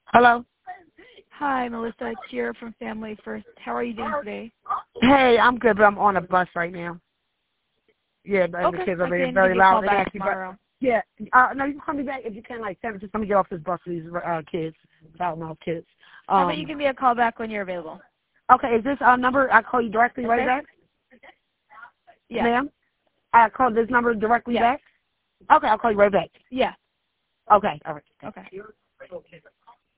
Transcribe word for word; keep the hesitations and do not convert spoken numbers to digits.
Hello? Hi, Melissa. It's Cheer from Family First. How are you doing today? Hey, I'm good, but I'm on a bus right now. Yeah, but Okay, the kids are I very, can very give you a call loud. And back actually, but, tomorrow. yeah, uh, no, you can call me back if you can, like, seven. Just let me get off this bus for these uh, kids, loudmouth kids. How about you Um, give me a call back when you're available? okay, is this uh, number, I call you directly Okay. right back? Yeah. Ma'am? I call this number directly Yeah. back? Okay, I'll call you right back. Yeah. Okay, all right. Okay.